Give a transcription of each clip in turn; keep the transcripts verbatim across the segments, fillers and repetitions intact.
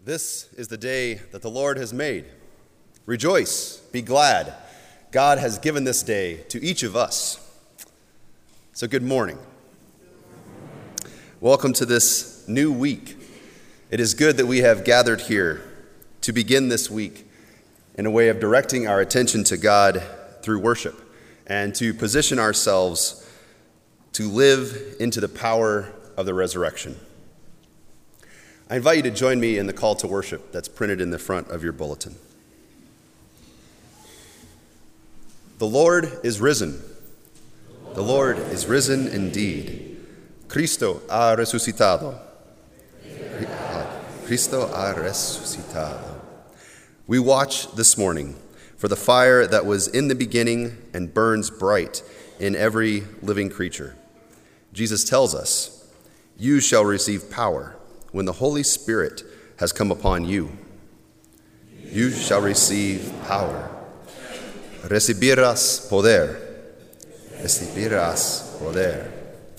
This is the day that the Lord has made. Rejoice, be glad. God has given this day to each of us. So good morning. Welcome to this new week. It is good that we have gathered here to begin this week in a way of directing our attention to God through worship and to position ourselves to live into the power of the resurrection. I invite you to join me in the call to worship that's printed in the front of your bulletin. The Lord is risen. The Lord is risen indeed. Cristo ha resucitado. Cristo ha resucitado. We watch this morning for the fire that was in the beginning and burns bright in every living creature. Jesus tells us, "You shall receive power when the Holy Spirit has come upon you. You shall receive power. Recibirás poder. Recibirás poder."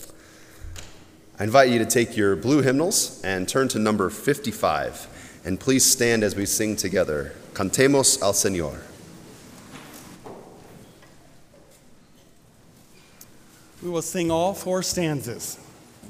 I invite you to take your blue hymnals and turn to number fifty-five, and please stand as we sing together. Cantemos al Señor. We will sing all four stanzas.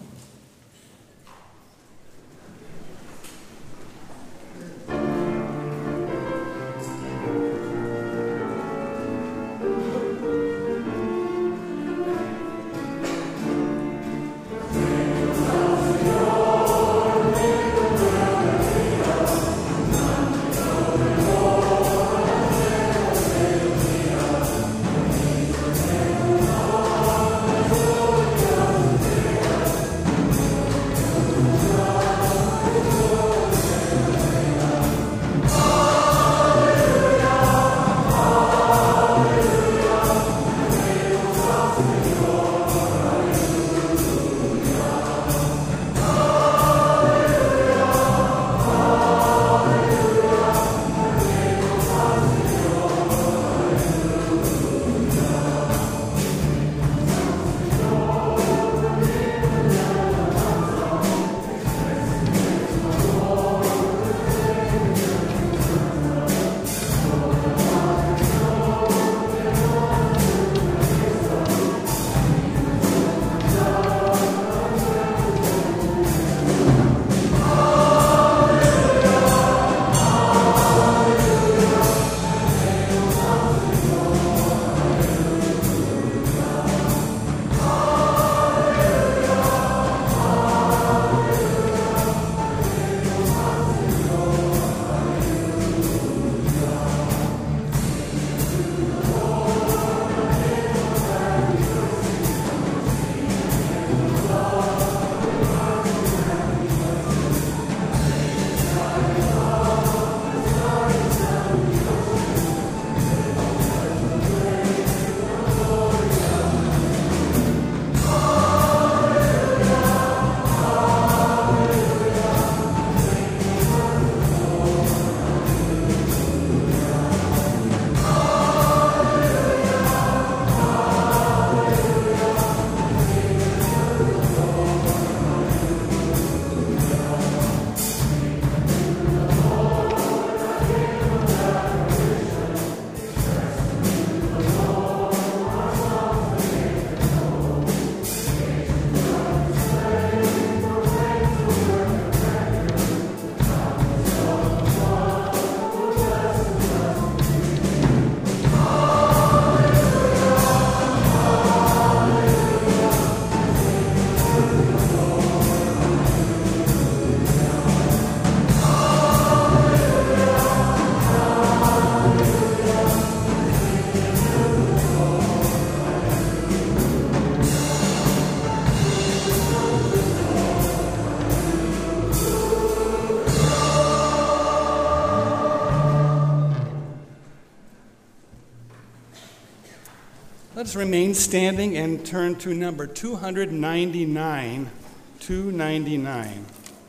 Let's remain standing and turn to number two ninety-nine. two ninety-nine.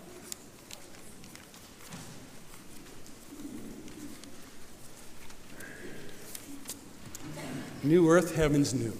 New earth, heavens new.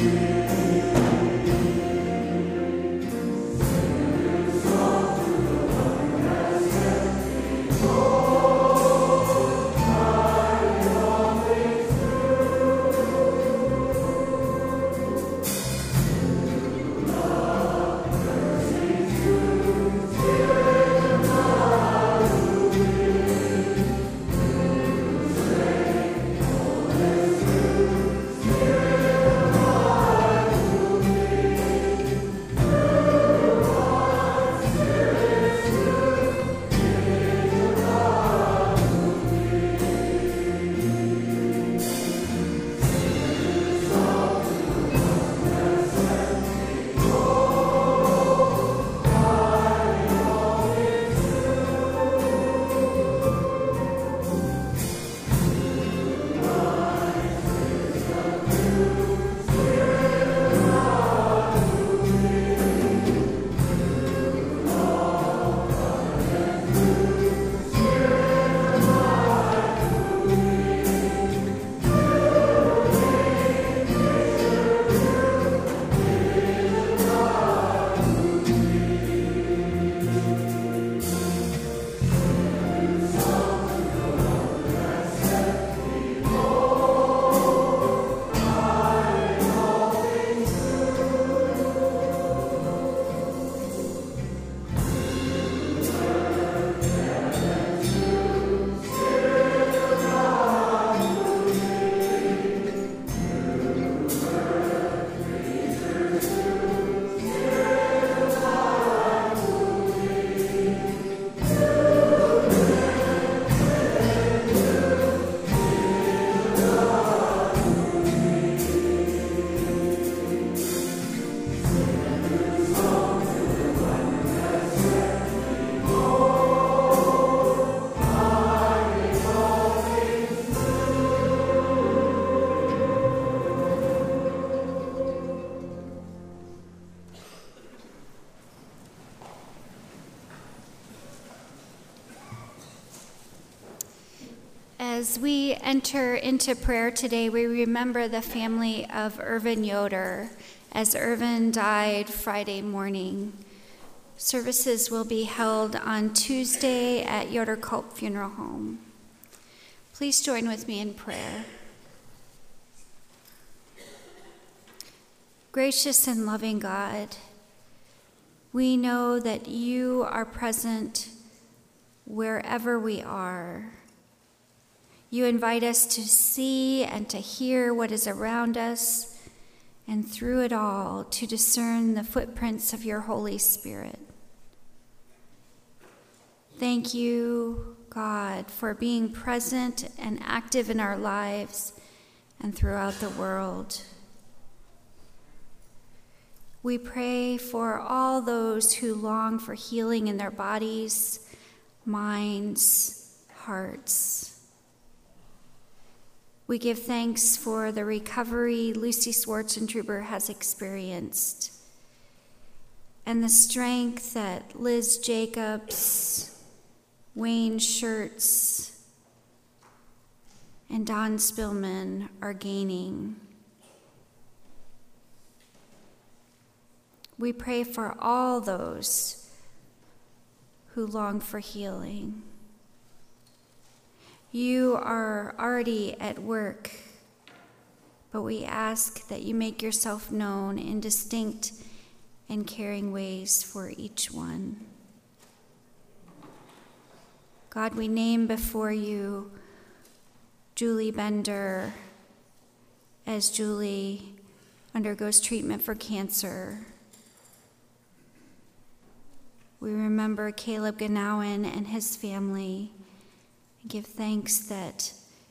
As we enter into prayer today, we remember the family of Irvin Yoder, as Irvin died Friday morning. Services will be held on Tuesday at Yoder Culp Funeral Home. Please join with me in prayer. Gracious and loving God, we know that you are present wherever we are. You invite us to see and to hear what is around us, and through it all, to discern the footprints of your Holy Spirit. Thank you, God, for being present and active in our lives and throughout the world. We pray for all those who long for healing in their bodies, minds, hearts. We give thanks for the recovery Lucy Schwartzentruber has experienced, and the strength that Liz Jacobs, Wayne Schertz, and Don Spillman are gaining. We pray for all those who long for healing. You are already at work, but we ask that you make yourself known in distinct and caring ways for each one. God, we name before you Julie Bender as Julie undergoes treatment for cancer. We remember Caleb Ganowen and his family. Give thanks that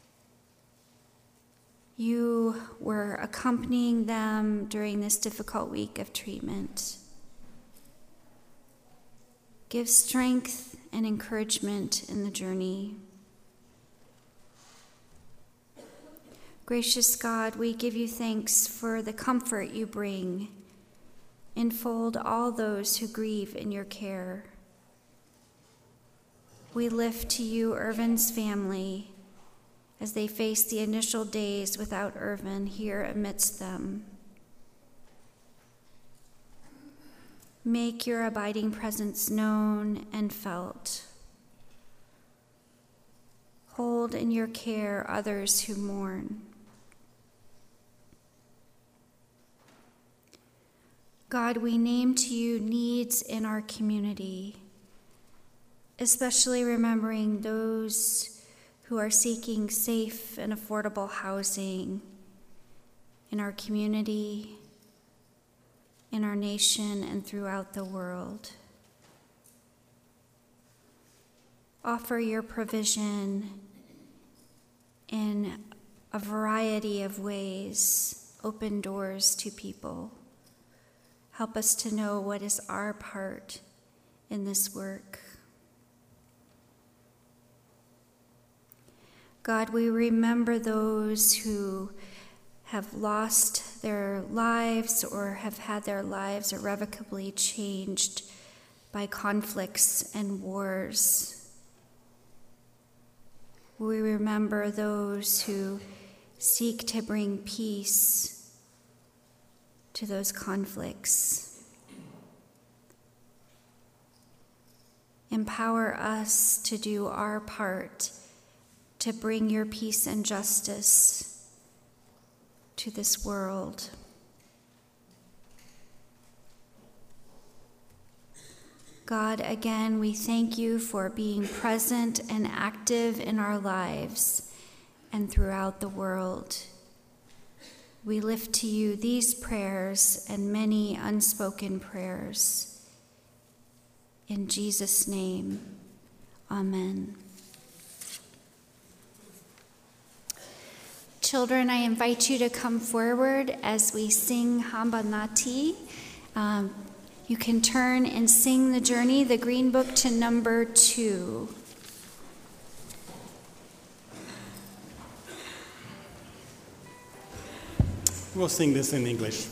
you were accompanying them during this difficult week of treatment. Give strength and encouragement in the journey. Gracious God, we give you thanks for the comfort you bring. Enfold all those who grieve in your care. We lift to you Irvin's family as they face the initial days without Irvin here amidst them. Make your abiding presence known and felt. Hold in your care others who mourn. God, we name to you needs in our community, especially remembering those who are seeking safe and affordable housing in our community, in our nation, and throughout the world. Offer your provision in a variety of ways. Open doors to people. Help us to know what is our part in this work. God, we remember those who have lost their lives or have had their lives irrevocably changed by conflicts and wars. We remember those who seek to bring peace to those conflicts. Empower us to do our part to bring your peace and justice to this world. God, again, we thank you for being present and active in our lives and throughout the world. We lift to you these prayers and many unspoken prayers. In Jesus' name, amen. Children, I invite you to come forward as we sing Hamba Nati. Um, you can turn and sing the journey, the Green Book, to number two. We'll sing this in English.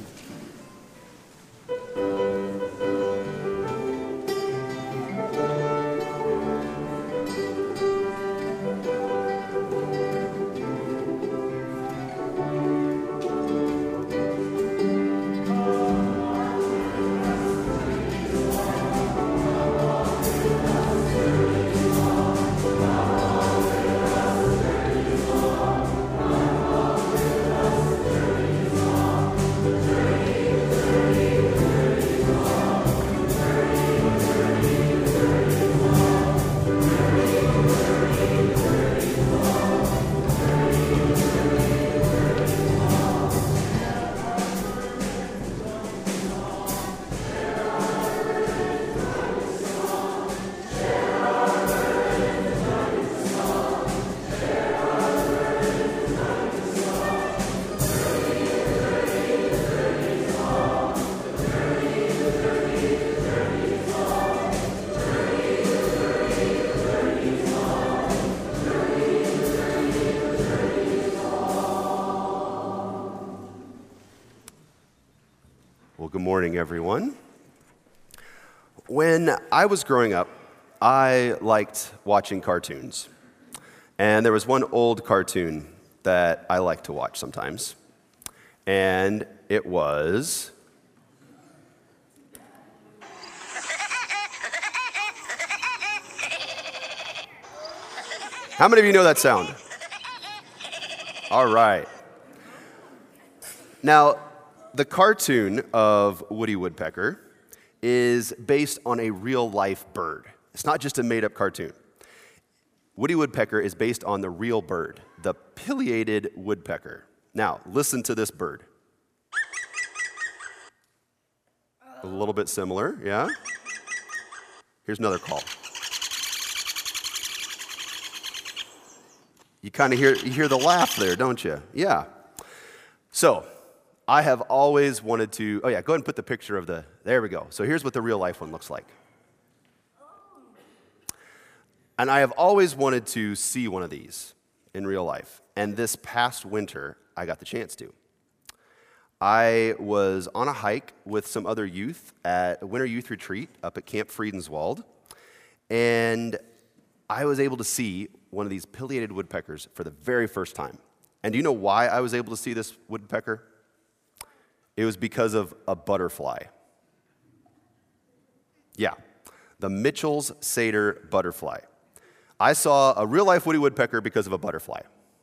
Good morning, everyone. When I was growing up, I liked watching cartoons. And there was one old cartoon that I like to watch sometimes. And it was... How many of you know that sound? All right. Now, the cartoon of Woody Woodpecker is based on a real-life bird. It's not just a made-up cartoon. Woody Woodpecker is based on the real bird, the pileated woodpecker. Now, listen to this bird. A little bit similar, yeah? Here's another call. You kind of hear, you hear the laugh there, don't you? Yeah. So, I have always wanted to, oh yeah, go ahead and put the picture of the, there we go. So here's what the real life one looks like. And I have always wanted to see one of these in real life. And this past winter, I got the chance to. I was on a hike with some other youth at a winter youth retreat up at Camp Friedenswald. And I was able to see one of these pileated woodpeckers for the very first time. And do you know why I was able to see this woodpecker? It was because of a butterfly. Yeah, the Mitchell's satyr butterfly. I saw a real-life woody woodpecker because of a butterfly.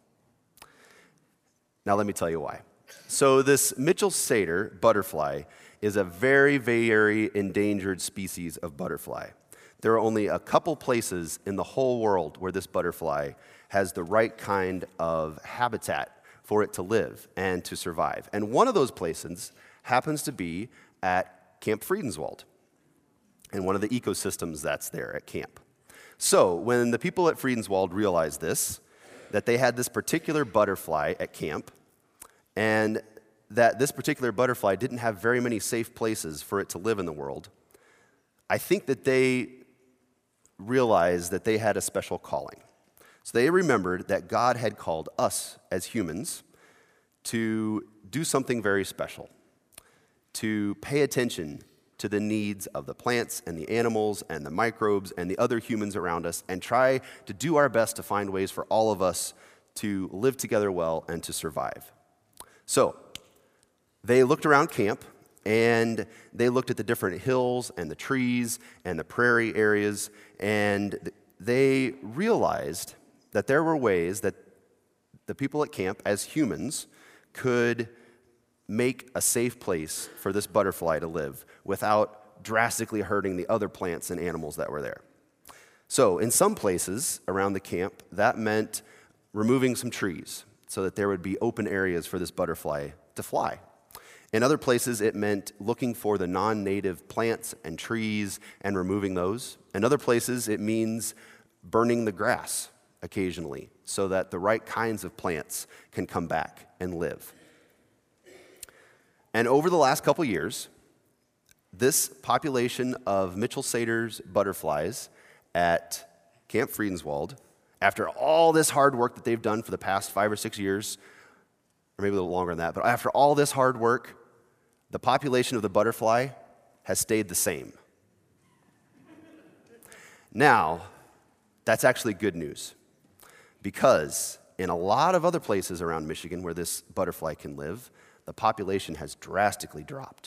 Now let me tell you why. So this Mitchell's satyr butterfly is a very, very endangered species of butterfly. There are only a couple places in the whole world where this butterfly has the right kind of habitat for it to live and to survive. And one of those places happens to be at Camp Friedenswald, and one of the ecosystems that's there at camp. So when the people at Friedenswald realized this, that they had this particular butterfly at camp, and that this particular butterfly didn't have very many safe places for it to live in the world, I think that they realized that they had a special calling. So they remembered that God had called us as humans to do something very special, to pay attention to the needs of the plants and the animals and the microbes and the other humans around us, and try to do our best to find ways for all of us to live together well and to survive. So they looked around camp, and they looked at the different hills and the trees and the prairie areas, and they realized that there were ways that the people at camp, as humans, could make a safe place for this butterfly to live without drastically hurting the other plants and animals that were there. So in some places around the camp, that meant removing some trees so that there would be open areas for this butterfly to fly. In other places, it meant looking for the non-native plants and trees and removing those. In other places, it means burning the grass occasionally so that the right kinds of plants can come back and live. And over the last couple years, this population of Mitchell Satyr's butterflies at Camp Friedenswald, after all this hard work that they've done for the past five or six years, or maybe a little longer than that, but after all this hard work, the population of the butterfly has stayed the same. Now, that's actually good news, because in a lot of other places around Michigan where this butterfly can live, the population has drastically dropped.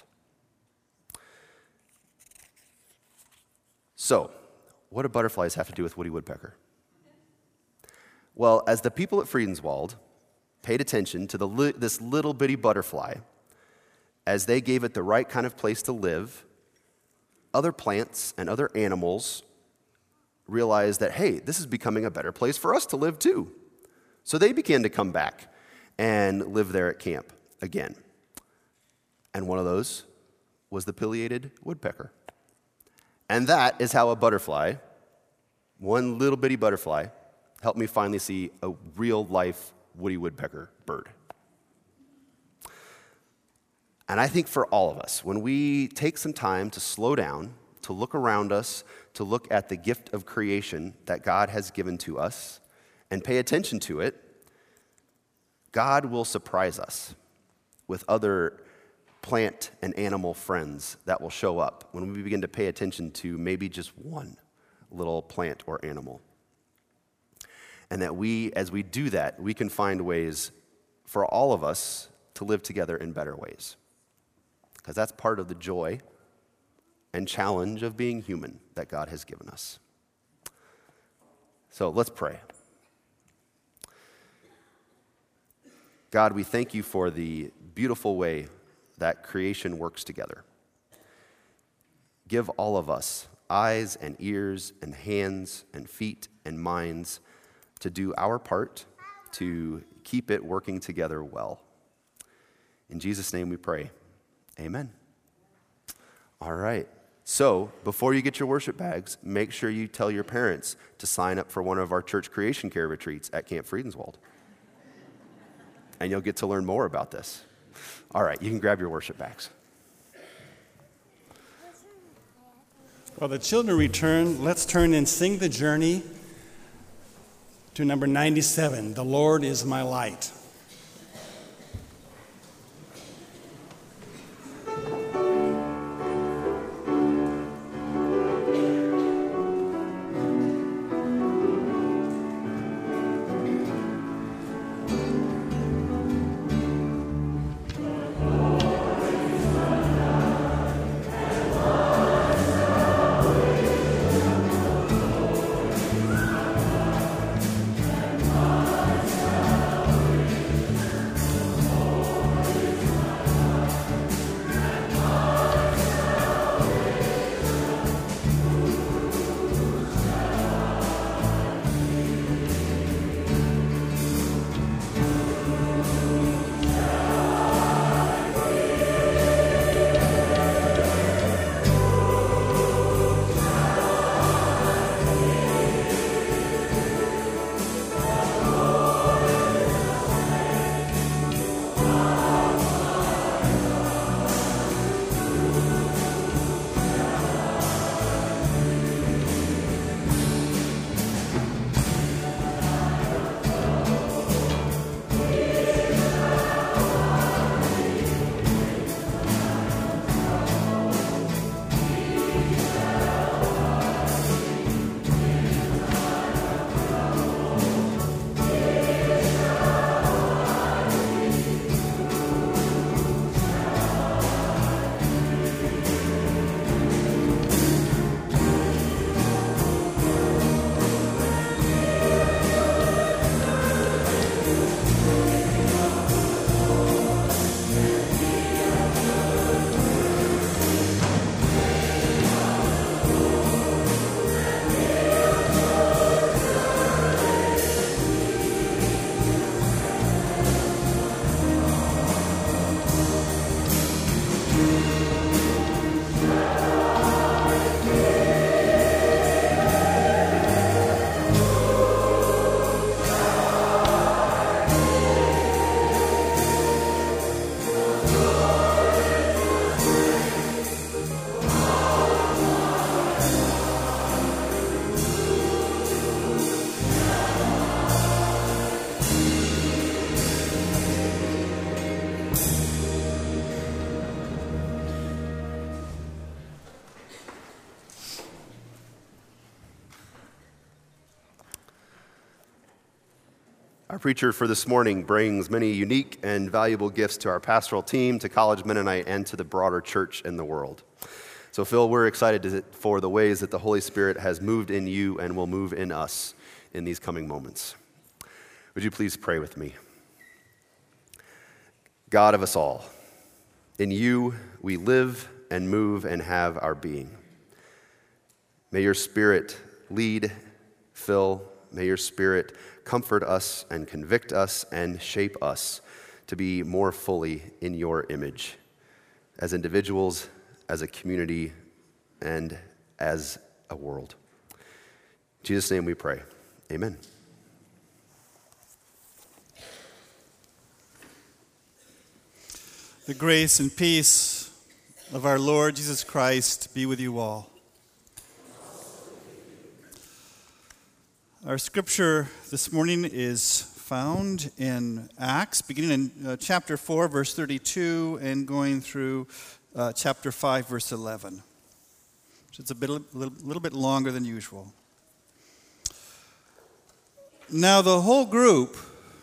So, what do butterflies have to do with woody woodpecker? Well, as the people at Friedenswald paid attention to the li- this little bitty butterfly, as they gave it the right kind of place to live, other plants and other animals realized that, hey, this is becoming a better place for us to live too. So they began to come back and live there at camp again. And one of those was the pileated woodpecker. And that is how a butterfly, one little bitty butterfly, helped me finally see a real life woody woodpecker bird. And I think for all of us, when we take some time to slow down, to look around us, to look at the gift of creation that God has given to us, and pay attention to it, God will surprise us with other plant and animal friends that will show up when we begin to pay attention to maybe just one little plant or animal. And that we, as we do that, we can find ways for all of us to live together in better ways. Because that's part of the joy and challenge of being human that God has given us. So let's pray. God, we thank you for the beautiful way that creation works together. Give all of us eyes and ears and hands and feet and minds to do our part to keep it working together well. In Jesus' name we pray. Amen. All right. So before you get your worship bags, make sure you tell your parents to sign up for one of our church creation care retreats at Camp Friedenswald. And you'll get to learn more about this. All right, you can grab your worship bags. Well, the children return. Let's turn and sing the journey to number ninety-seven, The Lord is My Light. Our preacher for this morning brings many unique and valuable gifts to our pastoral team, to College Mennonite, and to the broader church in the world. So, Phil, we're excited to, for the ways that the Holy Spirit has moved in you and will move in us in these coming moments. Would you please pray with me? God of us all, in you we live and move and have our being. May your Spirit lead, fill, may your Spirit comfort us and convict us and shape us to be more fully in your image as individuals, as a community, and as a world. In Jesus' name we pray. Amen. The grace and peace of our Lord Jesus Christ be with you all. Our scripture this morning is found in Acts, beginning in uh, chapter four, verse thirty-two, and going through uh, chapter five, verse eleven. So it's a bit, a little, little bit longer than usual. Now the whole group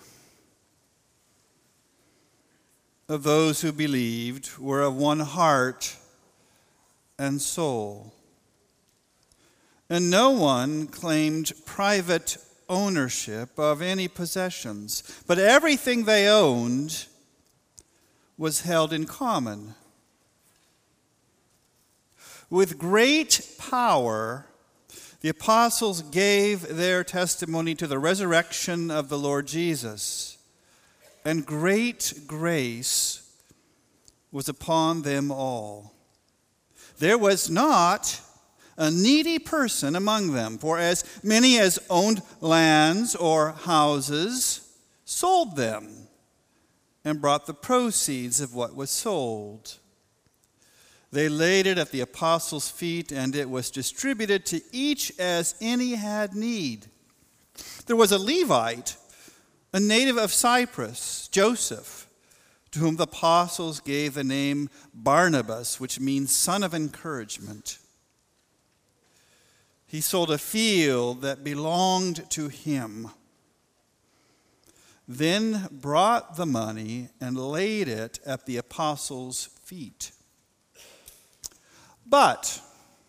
of those who believed were of one heart and soul. And no one claimed private ownership of any possessions, but everything they owned was held in common. With great power, the apostles gave their testimony to the resurrection of the Lord Jesus, and great grace was upon them all. There was not a needy person among them, for as many as owned lands or houses sold them and brought the proceeds of what was sold. They laid it at the apostles' feet, and it was distributed to each as any had need. There was a Levite, a native of Cyprus, Joseph, to whom the apostles gave the name Barnabas, which means son of encouragement. He sold a field that belonged to him, then brought the money and laid it at the apostles' feet. But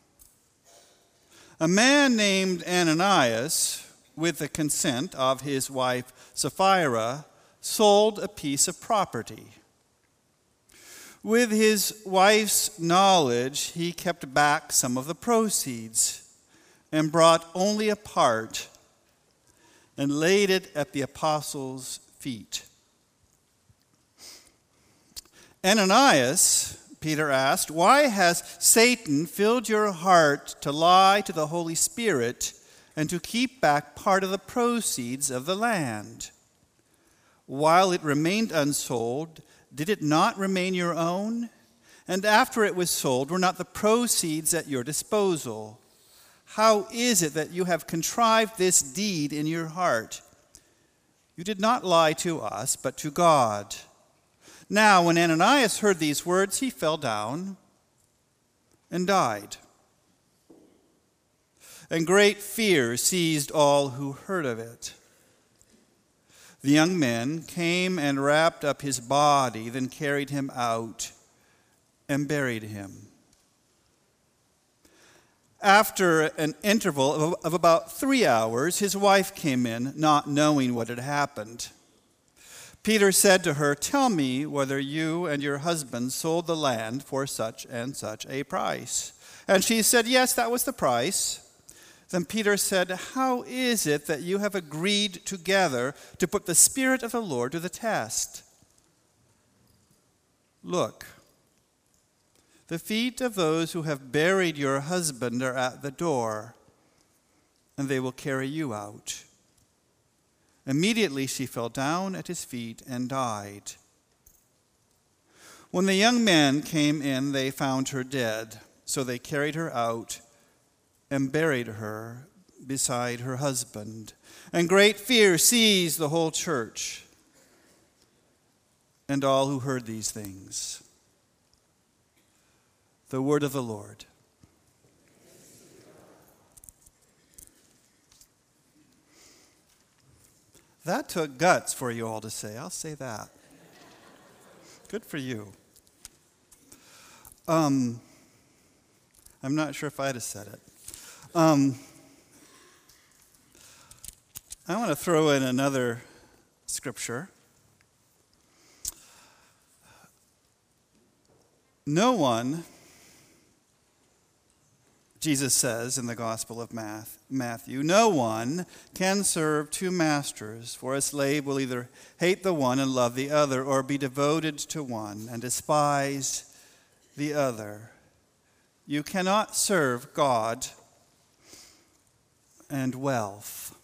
a man named Ananias, with the consent of his wife Sapphira, sold a piece of property. With his wife's knowledge, he kept back some of the proceeds and brought only a part and laid it at the apostles' feet. Ananias, Peter asked, why has Satan filled your heart to lie to the Holy Spirit and to keep back part of the proceeds of the land? While it remained unsold, did it not remain your own? And after it was sold, were not the proceeds at your disposal? How is it that you have contrived this deed in your heart? You did not lie to us, but to God. Now, when Ananias heard these words, he fell down and died. And great fear seized all who heard of it. The young men came and wrapped up his body, then carried him out and buried him. After an interval of about three hours, his wife came in, not knowing what had happened. Peter said to her, tell me whether you and your husband sold the land for such and such a price. And she said, yes, that was the price. Then Peter said, how is it that you have agreed together to put the Spirit of the Lord to the test? Look, the feet of those who have buried your husband are at the door, and they will carry you out. Immediately she fell down at his feet and died. When the young men came in, they found her dead, so they carried her out and buried her beside her husband. And great fear seized the whole church and all who heard these things. The word of the Lord. That took guts for you all to say. I'll say that. Good for you. Um, I'm not sure if I'd have said it. Um, I want to throw in another scripture. No one, Jesus says in the Gospel of Matthew, no one can serve two masters, for a slave will either hate the one and love the other, or be devoted to one and despise the other. You cannot serve God and wealth.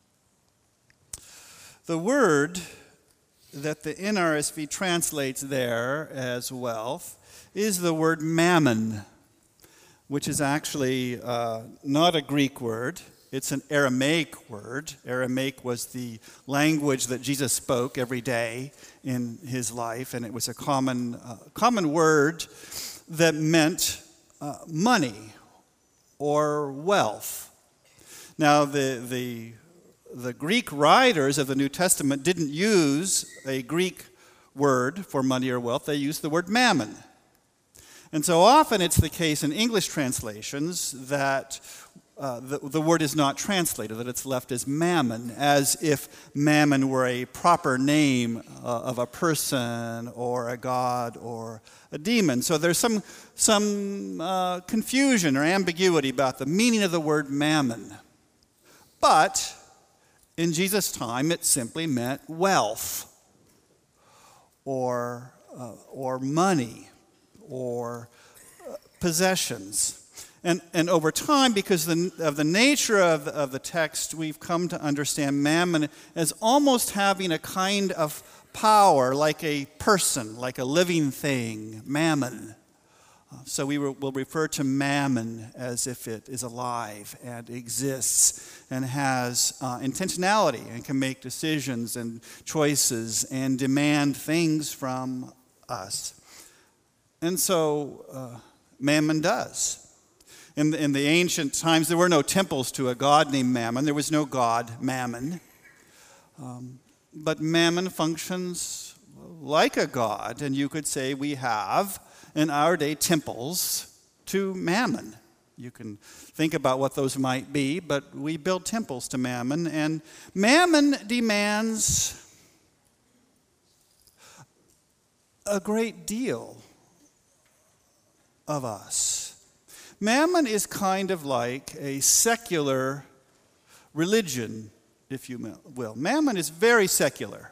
The word that the N R S V translates there as wealth is the word mammon, which is actually uh, not a Greek word. It's an Aramaic word. Aramaic was the language that Jesus spoke every day in his life, and it was a common, uh, common word that meant uh, money or wealth. Now, the, the, the Greek writers of the New Testament didn't use a Greek word for money or wealth. They used the word mammon. And so often it's the case in English translations that uh, the, the word is not translated, that it's left as mammon, as if mammon were a proper name uh, of a person or a god or a demon. So there's some, some uh, confusion or ambiguity about the meaning of the word mammon. But in Jesus' time, it simply meant wealth or, uh, or money or uh, possessions. And, and over time, because of the, of the nature of the, of the text, we've come to understand mammon as almost having a kind of power, like a person, like a living thing, mammon. Uh, so we will refer to mammon as if it is alive and exists and has uh, intentionality and can make decisions and choices and demand things from us. And so uh, Mammon does. In the, in the ancient times, there were no temples to a god named Mammon. There was no god Mammon. Um, but Mammon functions like a god, and you could say we have, in our day, temples to Mammon. You can think about what those might be, but we build temples to Mammon, and Mammon demands a great deal of us. Mammon is kind of like a secular religion, if you will. Mammon is very secular.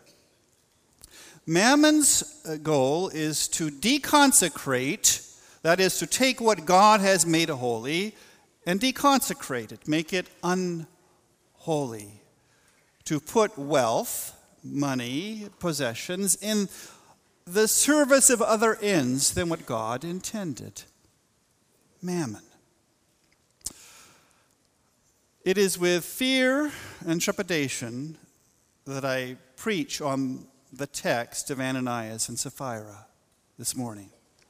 Mammon's goal is to deconsecrate, that is, to take what God has made holy and deconsecrate it, make it unholy. To put wealth, money, possessions in the service of other ends than what God intended. Mammon. It is with fear and trepidation that I preach on the text of Ananias and Sapphira this morning.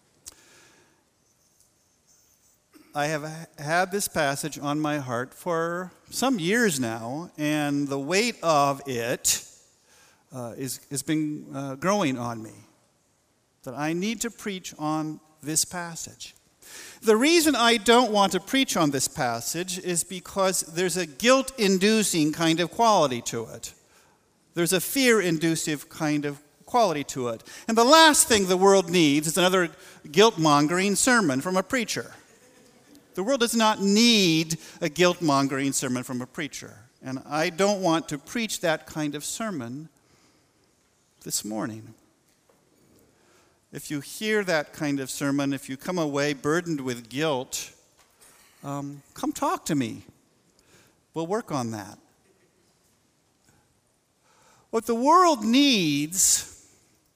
I have had this passage on my heart for some years now, and the weight of it uh, is, has been uh, growing on me, that I need to preach on this passage. The reason I don't want to preach on this passage is because there's a guilt-inducing kind of quality to it. There's a fear-inducive kind of quality to it. And the last thing the world needs is another guilt-mongering sermon from a preacher. The world does not need a guilt-mongering sermon from a preacher. And I don't want to preach that kind of sermon this morning. If you hear that kind of sermon, if you come away burdened with guilt, um, come talk to me. We'll work on that. What the world needs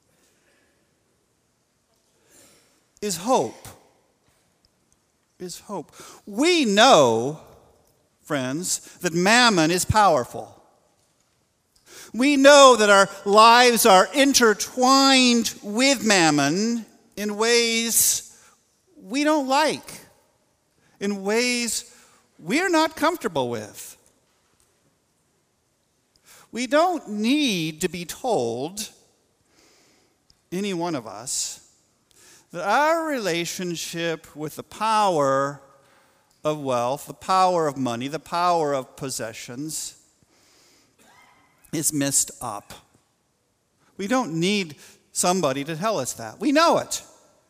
is hope. Is hope. We know, friends, that mammon is powerful. We know that our lives are intertwined with mammon in ways we don't like, in ways we're not comfortable with. We don't need to be told, any one of us, that our relationship with the power of wealth, the power of money, the power of possessions is messed up. We don't need somebody to tell us that. We know it.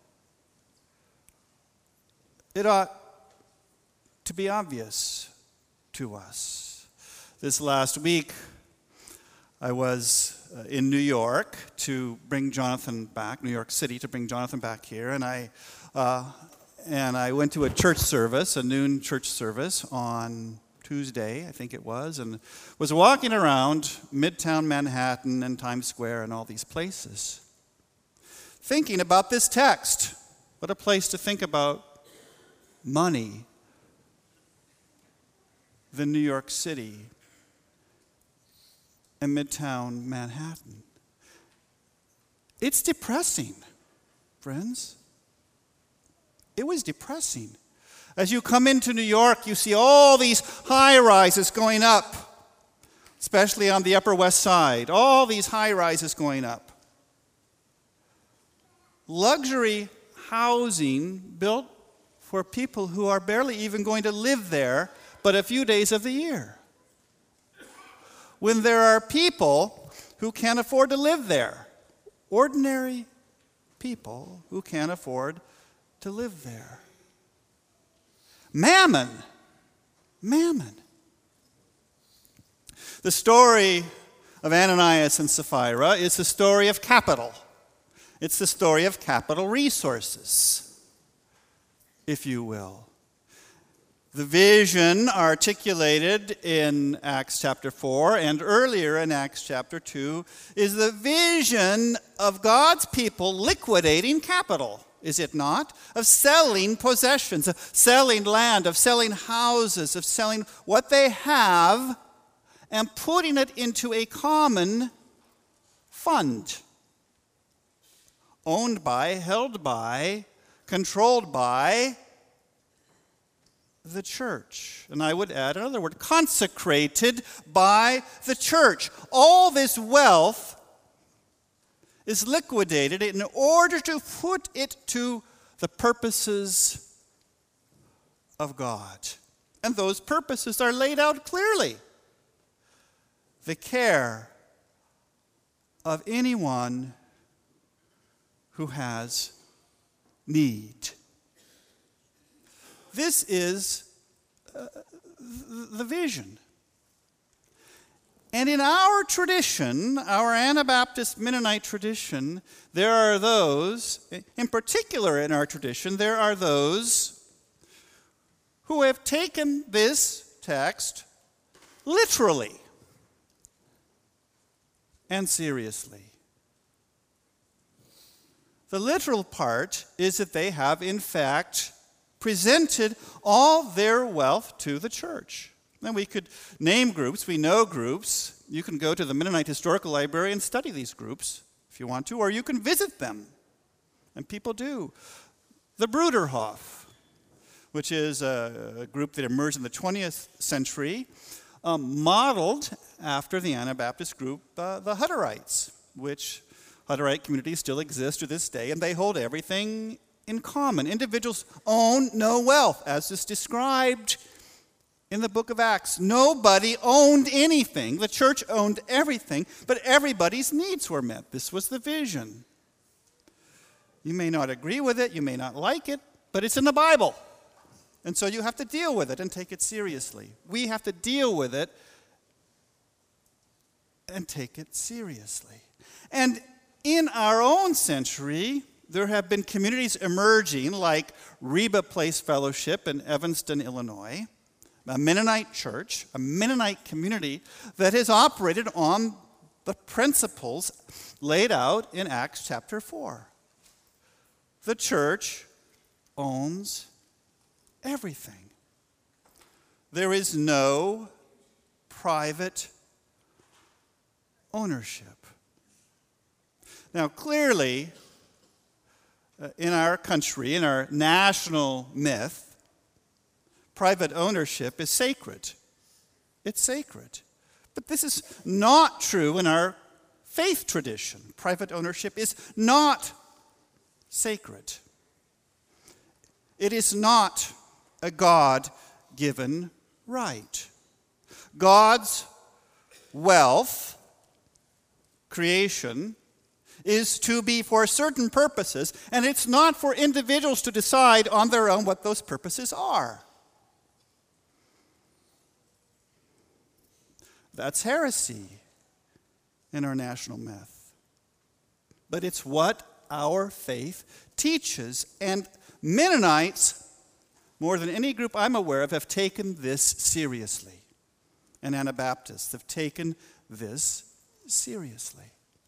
It ought to be obvious to us. This last week, I was uh, in New York to bring Jonathan back, New York City, to bring Jonathan back here, and I uh, and I went to a church service, a noon church service on Tuesday, I think it was, and was walking around Midtown Manhattan and Times Square and all these places, thinking about this text. What a place to think about money than New York City and Midtown Manhattan. It's depressing, friends. It was depressing. As you come into New York, you see all these high-rises going up, especially on the Upper West Side, all these high-rises going up. Luxury housing built for people who are barely even going to live there but a few days of the year. When there are people who can't afford to live there, ordinary people who can't afford to live there. Mammon. Mammon. The story of Ananias and Sapphira is the story of capital. It's the story of capital resources, if you will. The vision articulated in Acts chapter four and earlier in Acts chapter two is the vision of God's people liquidating capital, is it not? Of selling possessions, of selling land, of selling houses, of selling what they have and putting it into a common fund, owned by, held by, controlled by the church. And I would add another word, consecrated by the church. All this wealth is liquidated in order to put it to the purposes of God. And those purposes are laid out clearly. The care of anyone who has need. This is uh, the vision. And in our tradition, our Anabaptist Mennonite tradition, there are those, in particular in our tradition, there are those who have taken this text literally and seriously. The literal part is that they have, in fact, presented all their wealth to the church. And we could name groups. We know groups. You can go to the Mennonite Historical Library and study these groups if you want to, or you can visit them. And people do. The Bruderhof, which is a group that emerged in the twentieth century, um, modeled after the Anabaptist group, uh, the Hutterites, which Hutterite communities still exist to this day, and they hold everything in common. Individuals own no wealth, as is described in the book of Acts. Nobody owned anything. The church owned everything, but everybody's needs were met. This was the vision. You may not agree with it, you may not like it, but it's in the Bible. And so you have to deal with it and take it seriously. We have to deal with it and take it seriously. And in our own century, there have been communities emerging like Reba Place Fellowship in Evanston, Illinois, a Mennonite church, a Mennonite community that has operated on the principles laid out in Acts chapter four. The church owns everything. There is no private ownership. Now, clearly, uh, in our country, in our national myth, private ownership is sacred. It's sacred. But this is not true in our faith tradition. Private ownership is not sacred. It is not a God-given right. God's wealth, creation, is to be for certain purposes, and it's not for individuals to decide on their own what those purposes are. That's heresy in our national myth. But it's what our faith teaches, and Mennonites, more than any group I'm aware of, have taken this seriously. And Anabaptists have taken this seriously.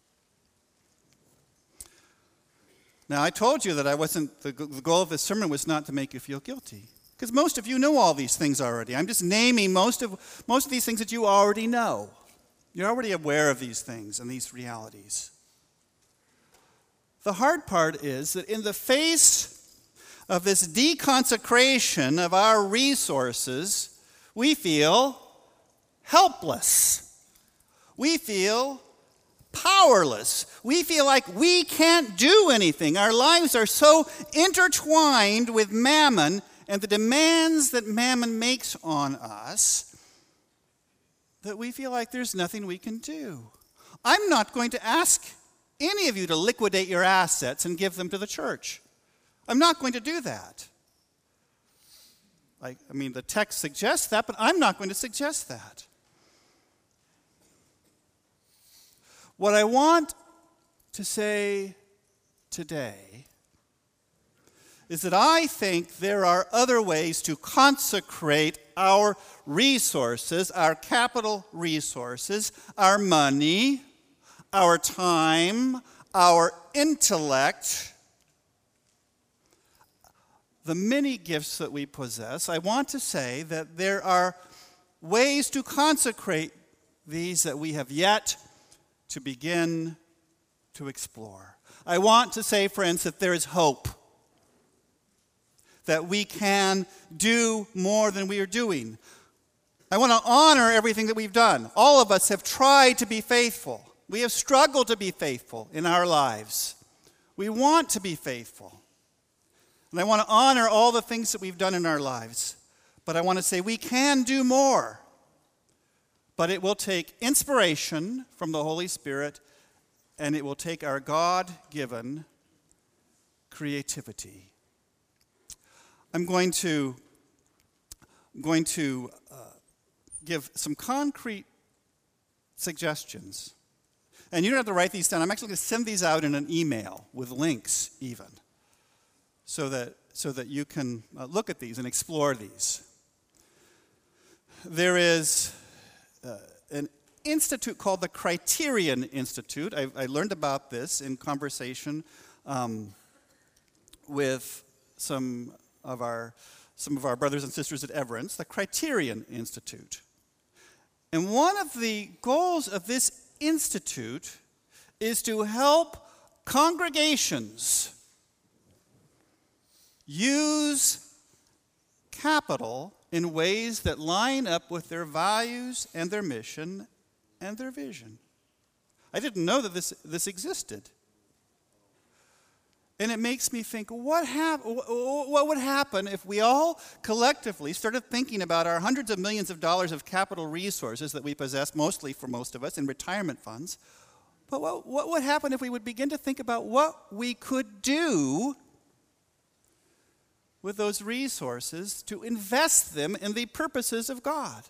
Now, I told you that I wasn't, the, the goal of this sermon was not to make you feel guilty. Because most of you know all these things already. I'm just naming most of, most of these things that you already know. You're already aware of these things and these realities. The hard part is that in the face of this deconsecration of our resources, we feel helpless. We feel powerless. We feel like we can't do anything. Our lives are so intertwined with mammon and the demands that mammon makes on us that we feel like there's nothing we can do. I'm not going to ask any of you to liquidate your assets and give them to the church. I'm not going to do that. Like, I mean, the text suggests that, but I'm not going to suggest that. What I want to say today is that I think there are other ways to consecrate our resources, our capital resources, our money, our time, our intellect, the many gifts that we possess. I want to say that there are ways to consecrate these that we have yet to begin to explore. I want to say, friends, that there is hope. That we can do more than we are doing. I want to honor everything that we've done. All of us have tried to be faithful. We have struggled to be faithful in our lives. We want to be faithful. And I want to honor all the things that we've done in our lives. But I want to say we can do more. But it will take inspiration from the Holy Spirit, and it will take our God-given creativity. I'm going to, I'm going to uh, give some concrete suggestions. And you don't have to write these down. I'm actually going to send these out in an email with links even, so that, so that you can uh, look at these and explore these. There is uh, an institute called the Criterion Institute. I, I learned about this in conversation um, with some of our some of our brothers and sisters at Everence, the Criterion Institute. And one of the goals of this institute is to help congregations use capital in ways that line up with their values and their mission and their vision. I didn't know that this, this existed. And it makes me think, what, hap- what would happen if we all collectively started thinking about our hundreds of millions of dollars of capital resources that we possess, mostly for most of us, in retirement funds? But what, what would happen if we would begin to think about what we could do with those resources to invest them in the purposes of God?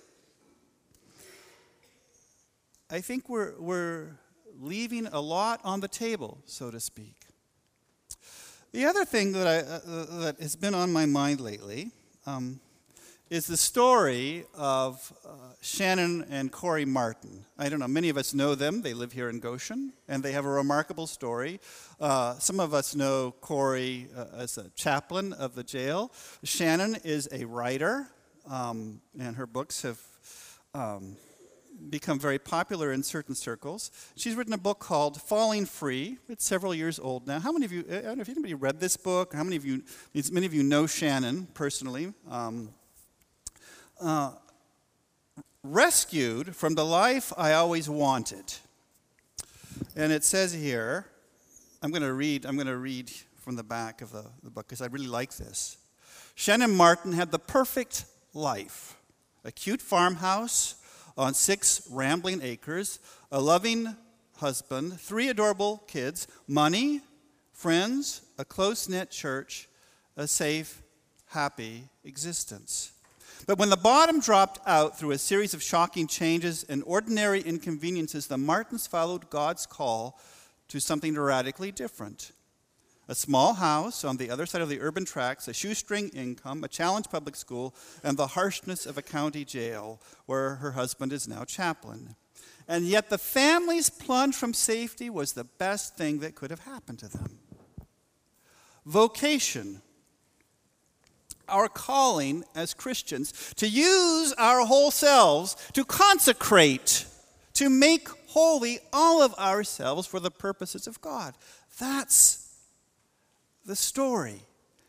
I think we're, we're leaving a lot on the table, so to speak. The other thing that, I, uh, that has been on my mind lately um, is the story of uh, Shannon and Corey Martin. I don't know, many of us know them. They live here in Goshen, and they have a remarkable story. Uh, some of us know Corey uh, as a chaplain of the jail. Shannon is a writer, um, and her books have um, become very popular in certain circles. She's written a book called Falling Free. It's several years old now. How many of you, I don't know if anybody read this book, how many of you, many of you know Shannon personally. Um, uh, rescued from the life I always wanted. And it says here, I'm going to read, I'm going to read from the back of the, the book because I really like this. Shannon Martin had the perfect life. A cute farmhouse on six rambling acres, a loving husband, three adorable kids, money, friends, a close-knit church, a safe, happy existence. But when the bottom dropped out through a series of shocking changes and ordinary inconveniences, the Martins followed God's call to something radically different. A small house on the other side of the urban tracks, a shoestring income, a challenged public school, and the harshness of a county jail where her husband is now chaplain. And yet the family's plunge from safety was the best thing that could have happened to them. Vocation, our calling as Christians, to use our whole selves, to consecrate, to make holy all of ourselves for the purposes of God. That's the story.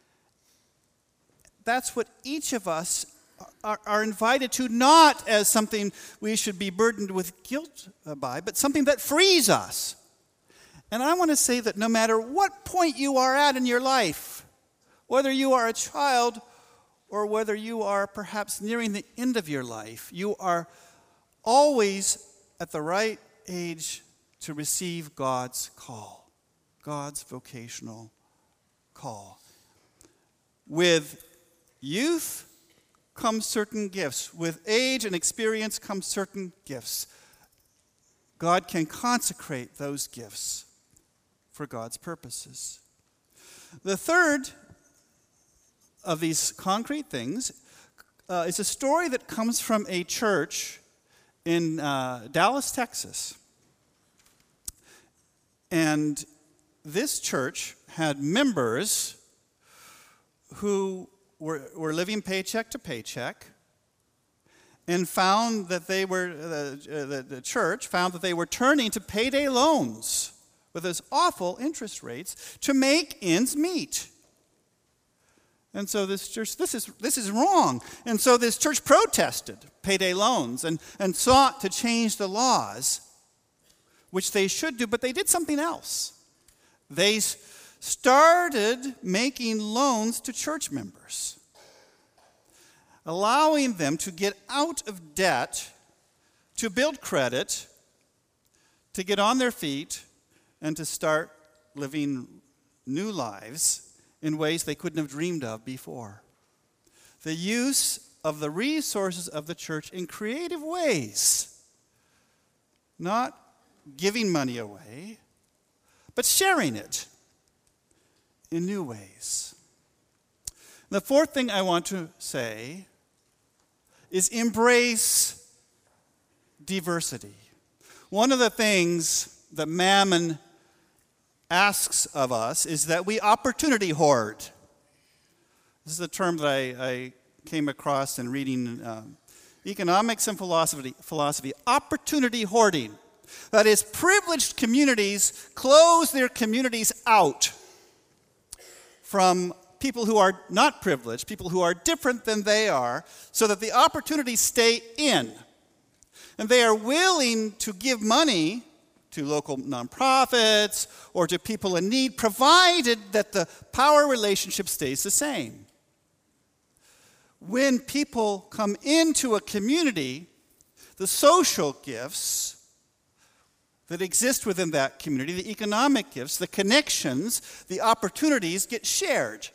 That's what each of us are, are invited to, not as something we should be burdened with guilt by, but something that frees us. And I want to say that no matter what point you are at in your life, whether you are a child or whether you are perhaps nearing the end of your life, you are always at the right age to receive God's call, God's vocational call. With youth comes certain gifts. With age and experience comes certain gifts. God can consecrate those gifts for God's purposes. The third of these concrete things uh, is a story that comes from a church in uh, Dallas, Texas. And this church had members who were, were living paycheck to paycheck and found that they were, uh, the, the church found that they were turning to payday loans with those awful interest rates to make ends meet. And so this church, this is this is wrong. And so this church protested payday loans and, and sought to change the laws, which they should do, but they did something else. They started making loans to church members, allowing them to get out of debt, to build credit, to get on their feet, and to start living new lives in ways they couldn't have dreamed of before. The use of the resources of the church in creative ways, not giving money away, but sharing it in new ways. The fourth thing I want to say is embrace diversity. One of the things that Mammon asks of us is that we opportunity hoard. This is a term that I, I came across in reading um, economics and philosophy, philosophy. Opportunity hoarding. That is, privileged communities close their communities out from people who are not privileged, people who are different than they are, so that the opportunities stay in. And they are willing to give money to local nonprofits or to people in need, provided that the power relationship stays the same. When people come into a community, the social gifts that exist within that community, the economic gifts, the connections, the opportunities get shared.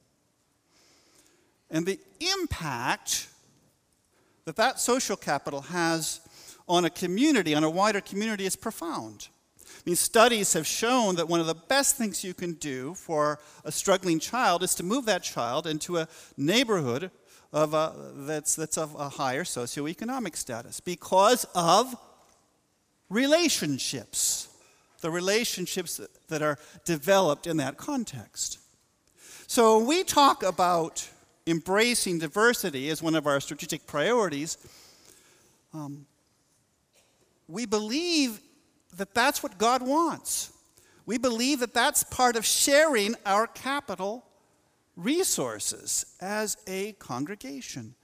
And the impact that that social capital has on a community, on a wider community, is profound. I mean, studies have shown that one of the best things you can do for a struggling child is to move that child into a neighborhood of a, that's, that's of a higher socioeconomic status because of relationships, the relationships that, that are developed in that context. So when we talk about embracing diversity as one of our strategic priorities, um, we believe that that's what God wants. We believe that that's part of sharing our capital resources as a congregation.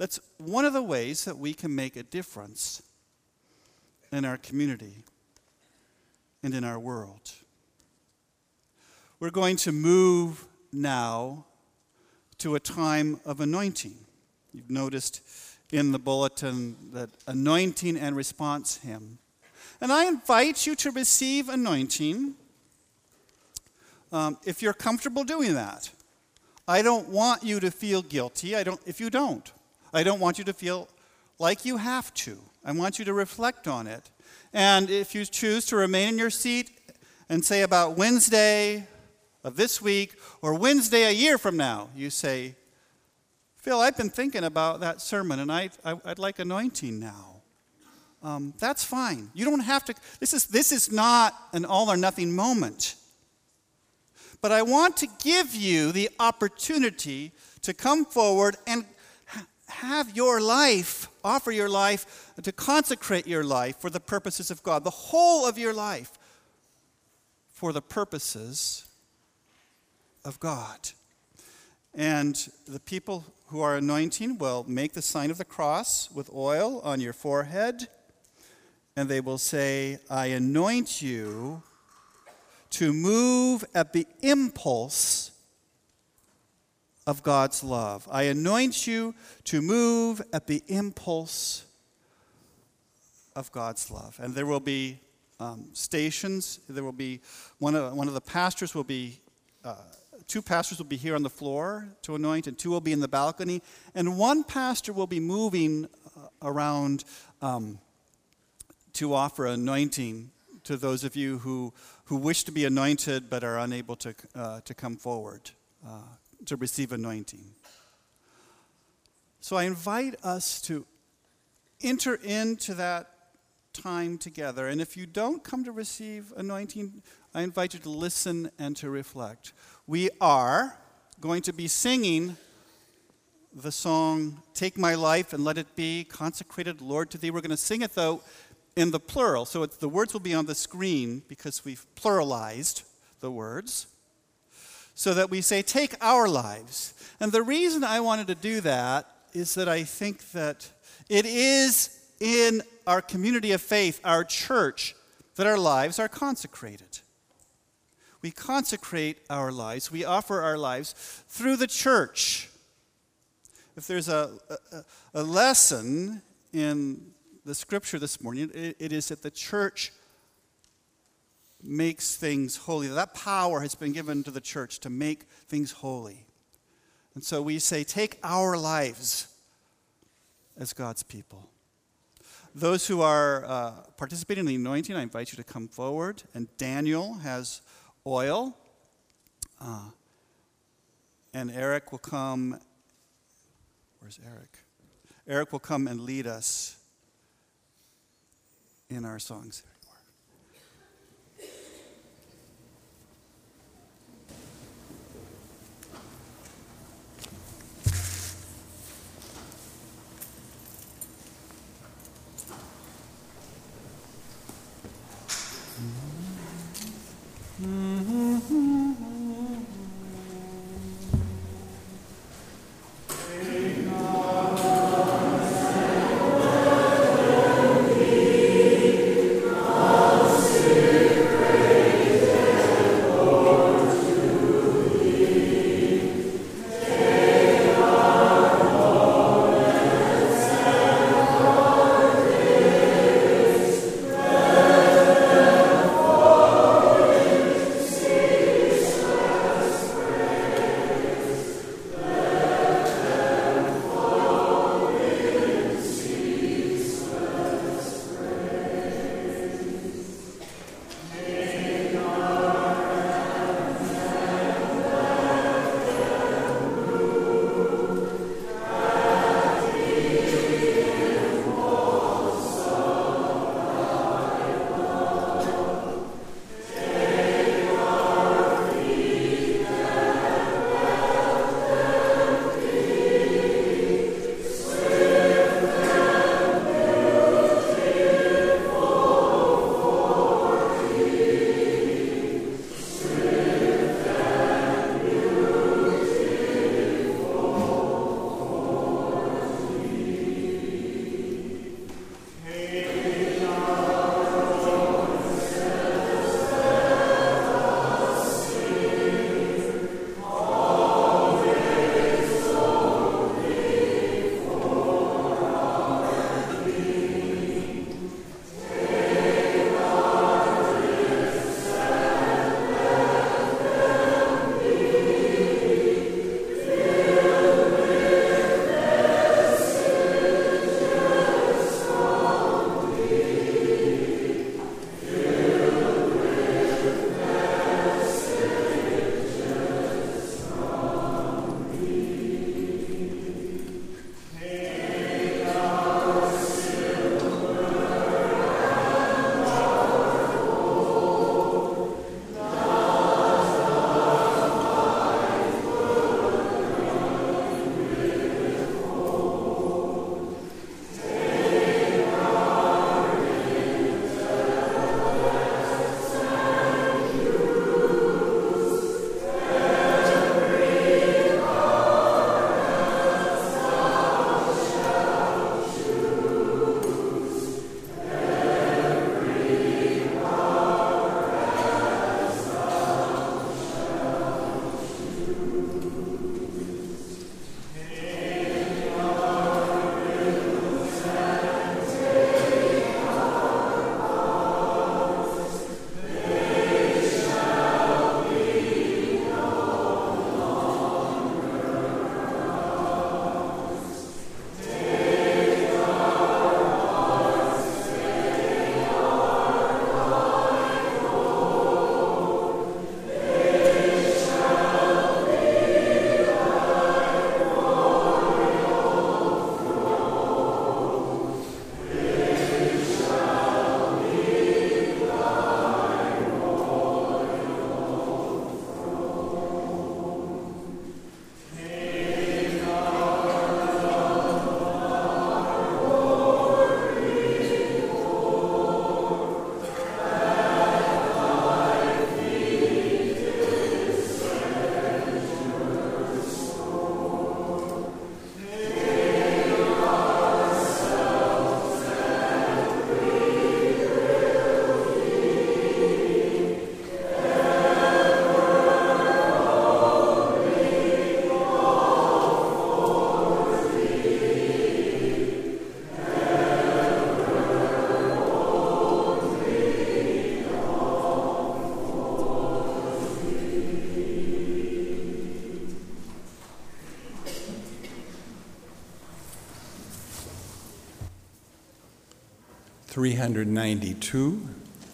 That's one of the ways that we can make a difference in our community and in our world. We're going to move now to a time of anointing. You've noticed in the bulletin that anointing and response hymn. And I invite you to receive anointing um, if you're comfortable doing that. I don't want you to feel guilty. I don't, if you don't. I don't want you to feel like you have to. I want you to reflect on it. And if you choose to remain in your seat and say about Wednesday of this week or Wednesday a year from now, you say, Phil, I've been thinking about that sermon and I, I, I'd like anointing now. Um, that's fine. You don't have to. This is, this is not an all or nothing moment. But I want to give you the opportunity to come forward and have your life, offer your life, to consecrate your life for the purposes of God, the whole of your life for the purposes of God. And the people who are anointing will make the sign of the cross with oil on your forehead, and they will say, I anoint you to move at the impulse of God's love. I anoint you to move at the impulse of God's love. And there will be um, stations. There will be, one of, one of the pastors will be, uh, two pastors will be here on the floor to anoint, and two will be in the balcony. And one pastor will be moving uh, around um, to offer anointing to those of you who, who wish to be anointed but are unable to, uh, to come forward uh, to receive anointing. So I invite us to enter into that time together. And if you don't come to receive anointing, I invite you to listen and to reflect. We are going to be singing the song, Take My Life and Let It Be Consecrated, Lord, to Thee. We're going to sing it, though, in the plural. So it's, the words will be on the screen because we've pluralized the words, so that we say, take our lives. And the reason I wanted to do that is that I think that it is in our community of faith, our church, that our lives are consecrated. We consecrate our lives. We offer our lives through the church. If there's a, a, a lesson in the scripture this morning, it, it is that the church makes things holy. That power has been given to the church to make things holy. And so we say, take our lives as God's people. Those who are uh, participating in the anointing, I invite you to come forward. And Daniel has oil. Uh, and Eric will come. Where's Eric? Eric will come and lead us in our songs. Take three hundred ninety-two.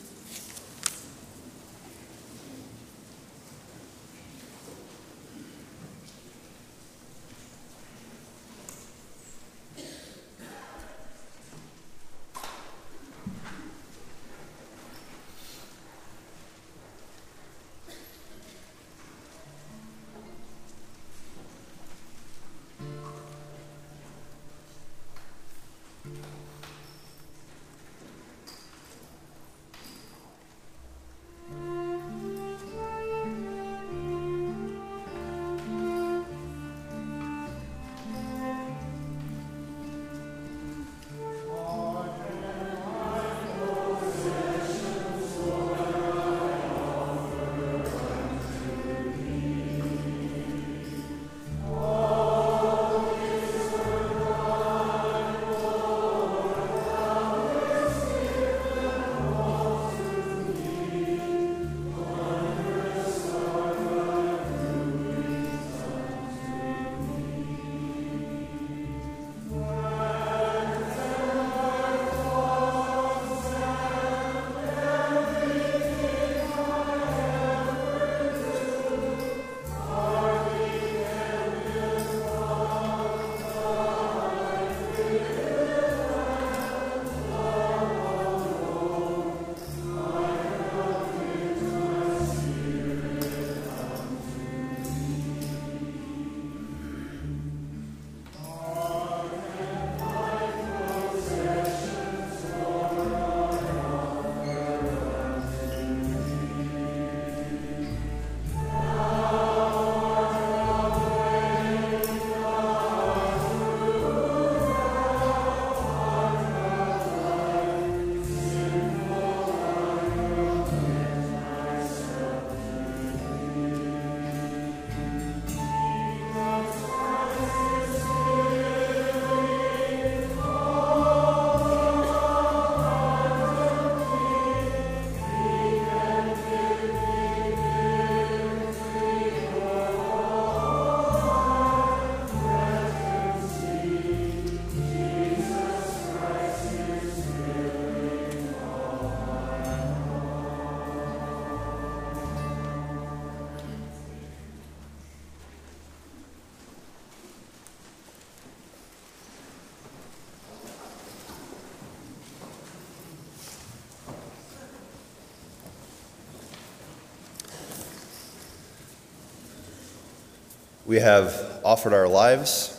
We have offered our lives,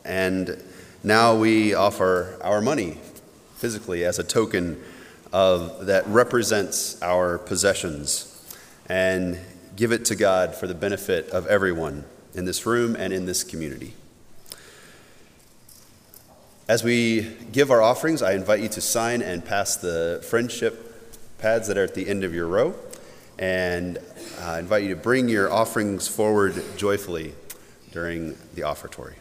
and now we offer our money physically as a token of that represents our possessions, and give it to God for the benefit of everyone in this room and in this community. As we give our offerings, I invite you to sign and pass the friendship pads that are at the end of your row, and I invite you to bring your offerings forward joyfully during the offertory.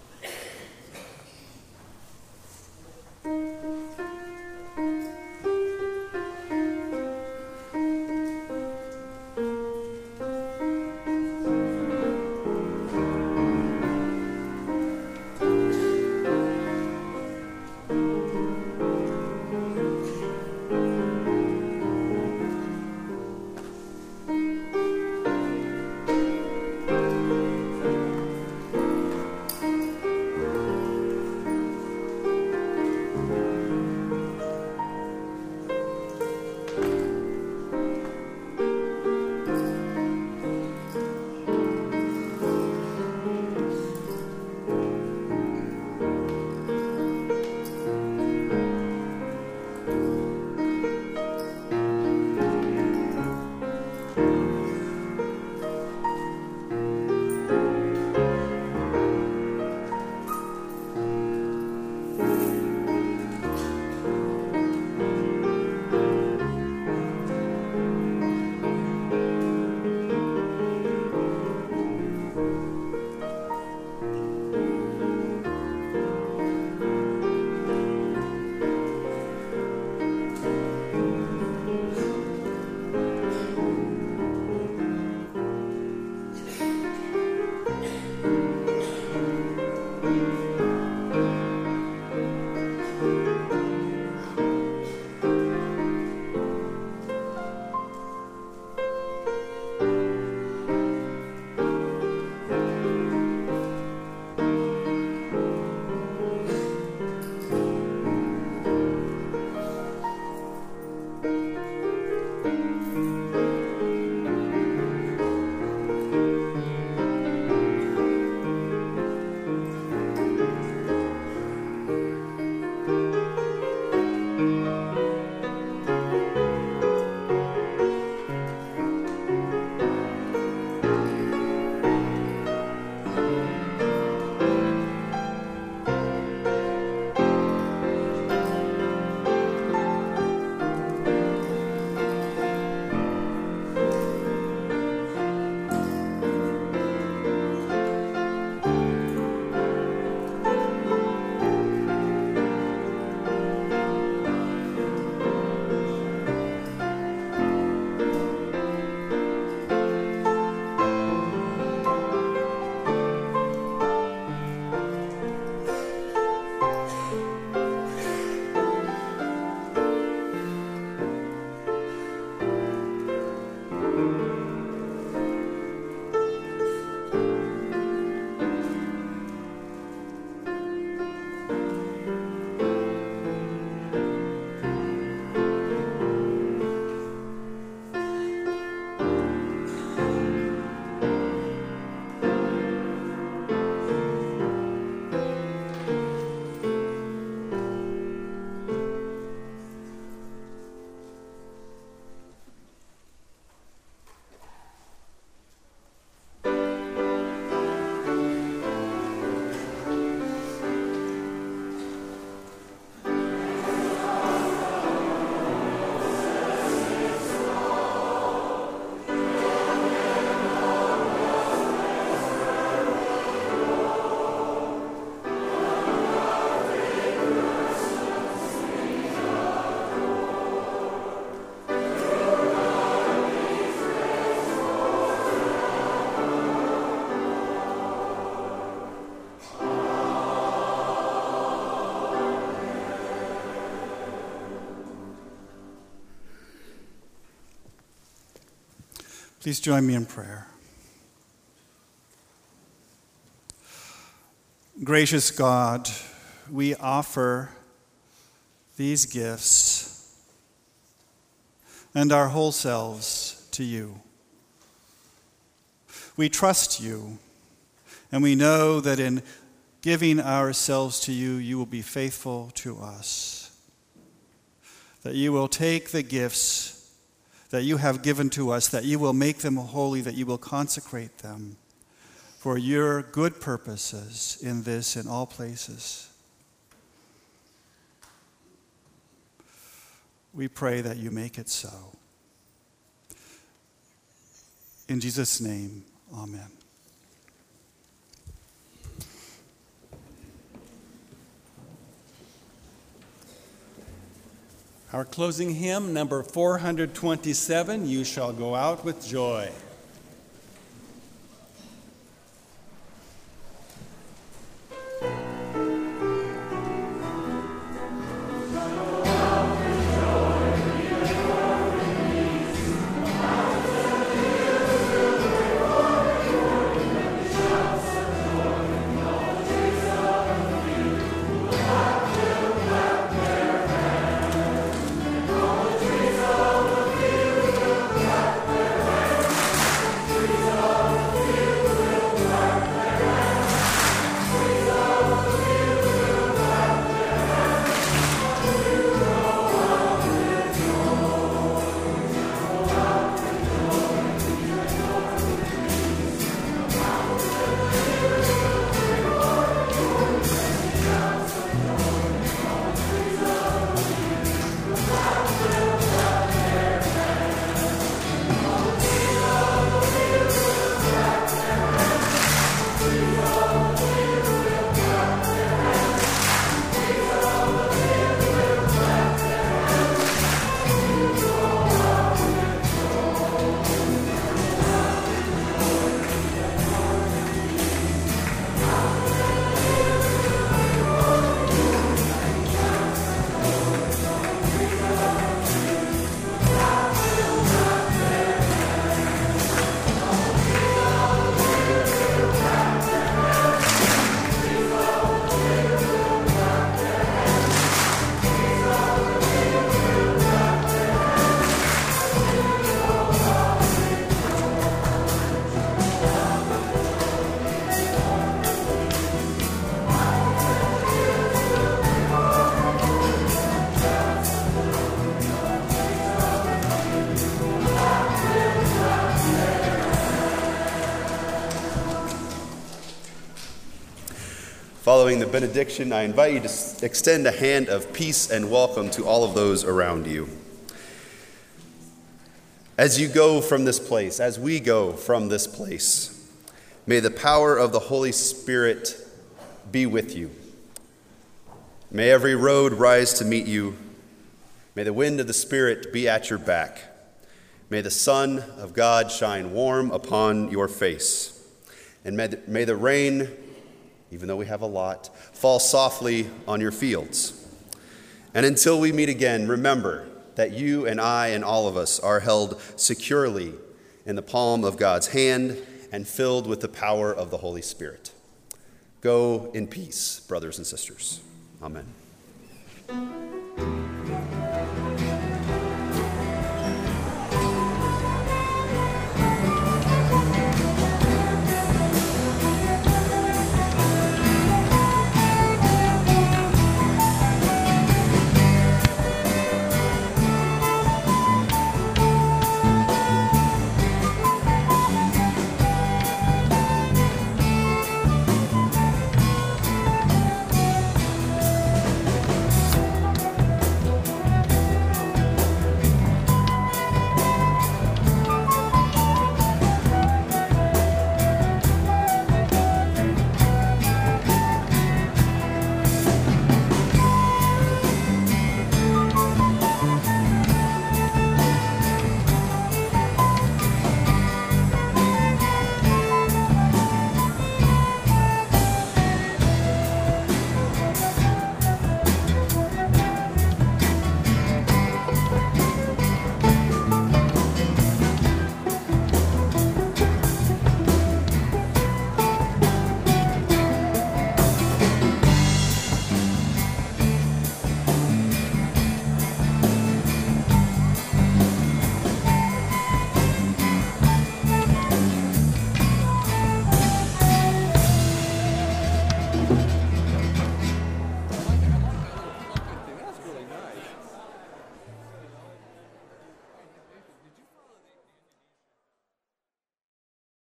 Please join me in prayer. Gracious God, we offer these gifts and our whole selves to you. We trust you, and we know that in giving ourselves to you, you will be faithful to us, that you will take the gifts that you have given to us, that you will make them holy, that you will consecrate them for your good purposes in this and all places. We pray that you make it so. In Jesus' name, amen. Our closing hymn, number four hundred twenty-seven, You Shall Go Out with Joy. Following the benediction, I invite you to extend a hand of peace and welcome to all of those around you. As you go from this place, as we go from this place, may the power of the Holy Spirit be with you. May every road rise to meet you. May the wind of the Spirit be at your back. May the sun of God shine warm upon your face. And may the, may the rain, even though we have a lot, fall softly on your fields. And until we meet again, remember that you and I and all of us are held securely in the palm of God's hand and filled with the power of the Holy Spirit. Go in peace, brothers and sisters. Amen.